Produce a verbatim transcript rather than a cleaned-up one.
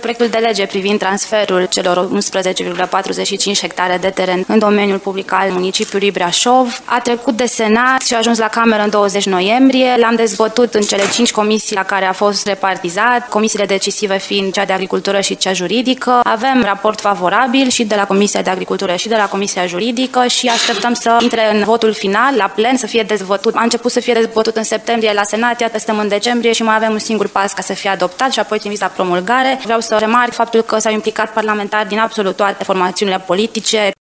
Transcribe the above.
Proiectul de lege privind transferul celor unsprezece virgulă patruzeci și cinci hectare de teren în domeniul public al municipiului Brașov a trecut de Senat și a ajuns la Cameră în douăzeci noiembrie. L-am dezbătut în cele cinci comisii la care a fost repartizat, comisiile decisive fiind cea de agricultură și cea juridică. Avem raport favorabil și de la Comisia de Agricultură și de la Comisia Juridică și așteptăm să intre în votul final, la plen, să fie dezbătut. A început să fie dezbătut în septembrie la Senat, iată suntem în decembrie și mai avem un singur pas ca să fie adoptat și apoi trimis la promulgare. Vreau să remarc faptul că s-au implicat parlamentari din absolut toate formațiunile politice.